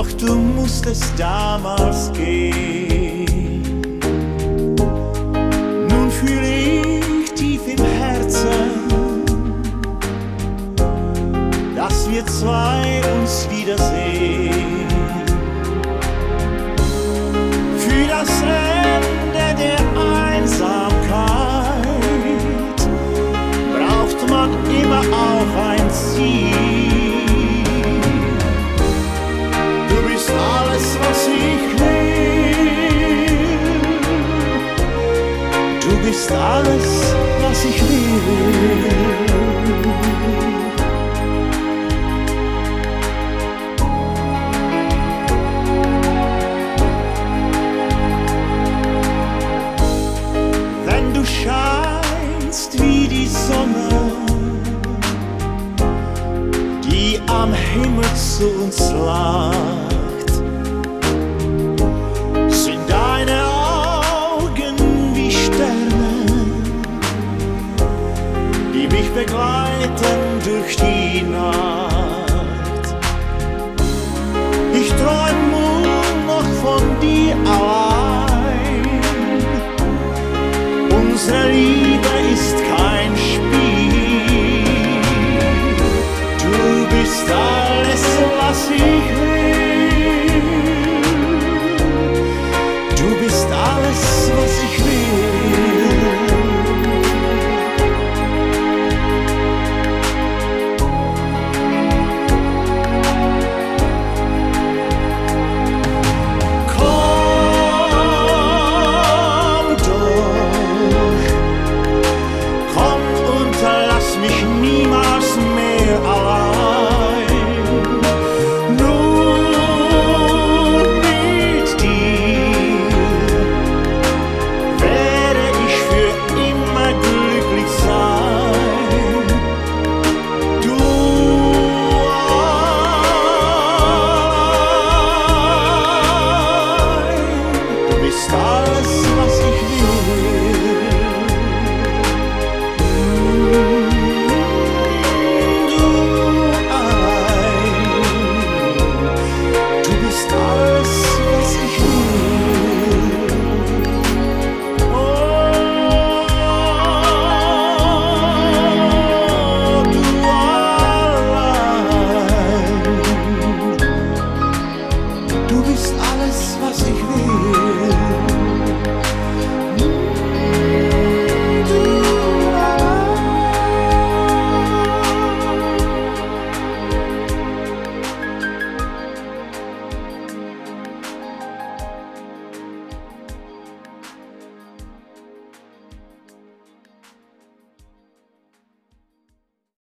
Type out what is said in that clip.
Doch du musstest damals gehen. Nun fühle ich tief im Herzen, dass wir zwei uns wiedersehen. Für das Ende der Einsamkeit braucht man immer auch ein Ziel. Du bist alles, was ich will. Du bist alles, was ich will. Du scheinst wie die Sonne, die am Himmel zu uns lacht. Sind deine Augen wie Sterne, die mich begleiten durch die Nacht.